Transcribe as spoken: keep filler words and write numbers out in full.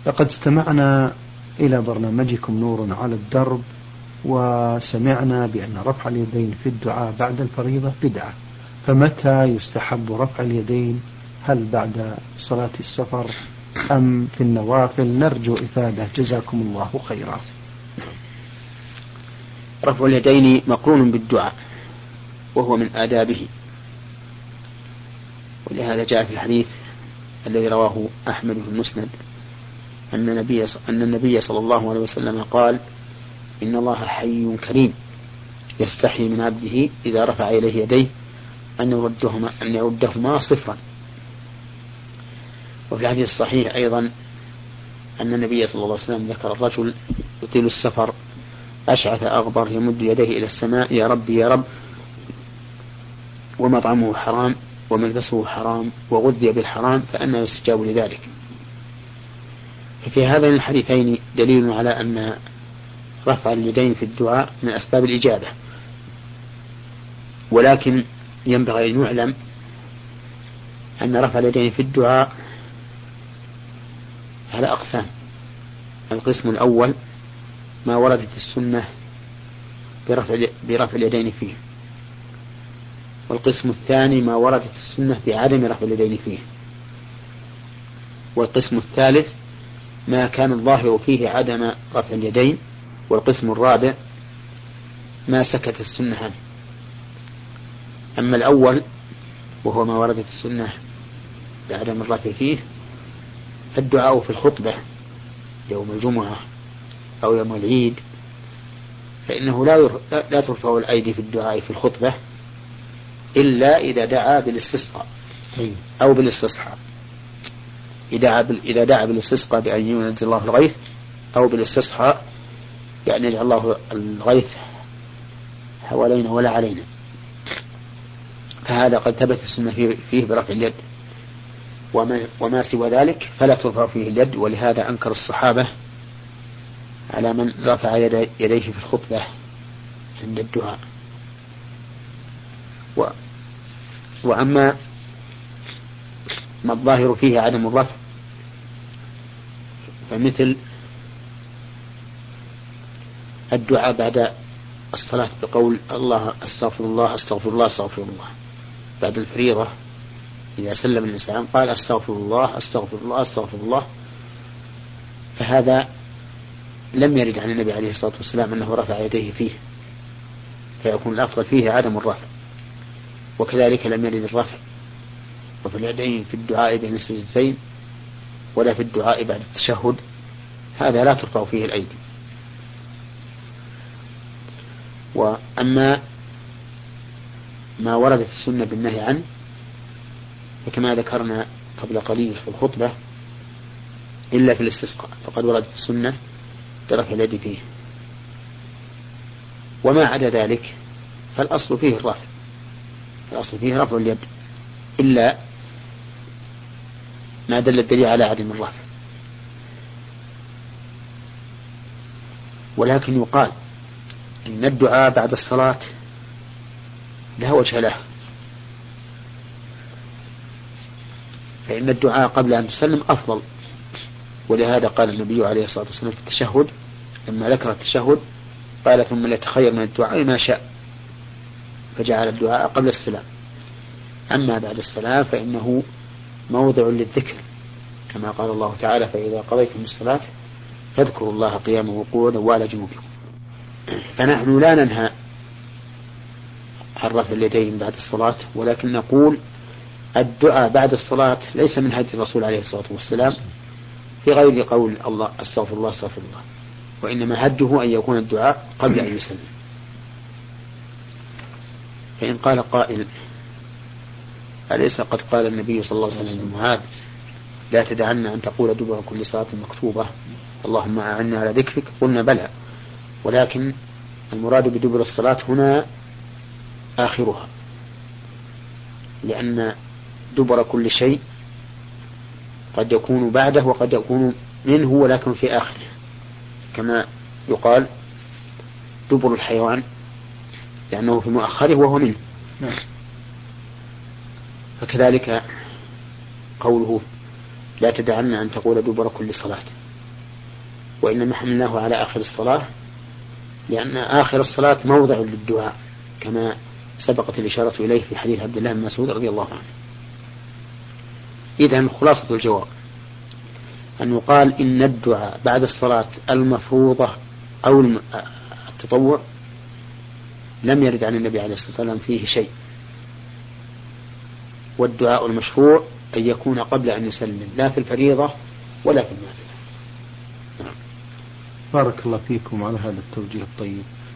لقد استمعنا إلى برنامجكم نور على الدرب، وسمعنا بأن رفع اليدين في الدعاء بعد الفريضة بدعة، فمتى يستحب رفع اليدين؟ هل بعد صلاة السفر أم في النوافل؟ نرجو إفادة، جزاكم الله خيرا. رفع اليدين مقرون بالدعاء وهو من آدابه، ولهذا جاء في الحديث الذي رواه أحمد في المسند أن النبي أن النبي صلى الله عليه وسلم قال: إن الله حي كريم يستحي من عبده إذا رفع إليه يديه أن يردهما أن يردهما صفرا. وفي الحديث الصحيح أيضا أن النبي صلى الله عليه وسلم ذكر الرجل يطيل السفر أشعث أغبر يمد يديه إلى السماء: يا رب يا رب، ومطعمه حرام وملبسه حرام وغذي بالحرام، فأنى يستجاب لذلك. ففي هذين الحديثين دليل على أن رفع اليدين في الدعاء من أسباب الإجابة، ولكن ينبغي أن يعلم أن رفع اليدين في الدعاء على أقسام. القسم الأول ما وردت السنة برفع, برفع اليدين فيه، والقسم الثاني ما وردت السنة بعدم رفع اليدين فيه، والقسم الثالث ما كان الظاهر فيه عدم رفع اليدين، والقسم الرابع ما سكت السنة عنه. أما الأول وهو ما وردت السنة بعدم الرفع فيه، الدعاء في الخطبة يوم الجمعة أو يوم العيد، فإنه لا, ير... لا ترفع الأيدي في الدعاء في الخطبة إلا إذا دعا بالاستسقاء أو بالاستصحاء. إذا دعا بالاستسقاء بأن ينزل الله الغيث، أو بالاستصحاء يعني يجعل الله الغيث حوالينا ولا علينا، فهذا قد ثبت السنة فيه برفع اليد. وما, وما سوى ذلك فلا ترفع فيه اليد، ولهذا أنكر الصحابة على من رفع يديه في الخطبة عند الدعاء. و وأما ما الظاهر فيه عدم الرفع فمثل الدعاء بعد الصلاة بقول الله استغفر الله استغفر الله استغفر الله، بعد الفريضة إذا سلم الإنسان قال استغفر الله استغفر الله استغفر الله، فهذا لم يرد عن النبي عليه الصلاة والسلام أنه رفع يديه فيه، فيكون الأفضل فيه عدم الرفع. وكذلك لم يرد الرفع وفي اليدين في الدعاء بين السجدتين ولا في الدعاء بعد التشهد، هذا لا ترفع فيه الأيدي. وأما ما وردت السنة بالنهي عنه فكما ذكرنا قبل قليل في الخطبة إلا في الاستسقاء فقد وردت السنة برفع اليد فيه، وما عدا ذلك فالأصل فيه الرفع، الأصل فيه رفع اليد إلا ما دل الدليل على عدم الرفع. ولكن يقال إن الدعاء بعد الصلاة لا وجه له، فإن الدعاء قبل أن تسلم أفضل، ولهذا قال النبي عليه الصلاة والسلام في التشهد لما ذكر التشهد قال ثم ليتخير من الدعاء ما شاء، فجعل الدعاء قبل السلام. أما بعد السلام فإنه موضع للذكر كما قال الله تعالى فإذا قضيتم الصلاة فاذكروا الله قياما وقعودا وعلى جنوبكم. فنحن لا ننهى عن رفع اليدين بعد الصلاة، ولكن نقول الدعاء بعد الصلاة ليس من هدي الرسول عليه الصلاة والسلام في غير قول الله استغفر الله استغفر الله، وإنما هده أن يكون الدعاء قبل أن يسلم. فإن قال قائل أليس قد قال النبي صلى الله عليه وسلم لمعاذ لا تدعن أن تقول دبر كل صلاة مكتوبة اللهم أعني على ذكرك؟ قلنا بلى، ولكن المراد بدبر الصلاة هنا آخرها، لأن دبر كل شيء قد يكون بعده وقد يكون منه ولكن في آخره، كما يقال دبر الحيوان لأنه في مؤخره وهو منه. فكذلك قوله لا تدعن أن تقول دبر كل صلاة، وإنما حملناه على آخر الصلاة لأن آخر الصلاة موضع للدعاء كما سبقت الإشارة إليه في حديث عبد الله بن مسعود رضي الله عنه. إذن خلاصة الجواب أن يقال إن الدعاء بعد الصلاة المفروضة أو التطوع لم يرد عن النبي عليه الصلاة والسلام فيه شيء، والدعاء المشروع أن يكون قبل أن يسلم لا في الفريضة ولا في النافلة. بارك الله فيكم على هذا التوجيه الطيب.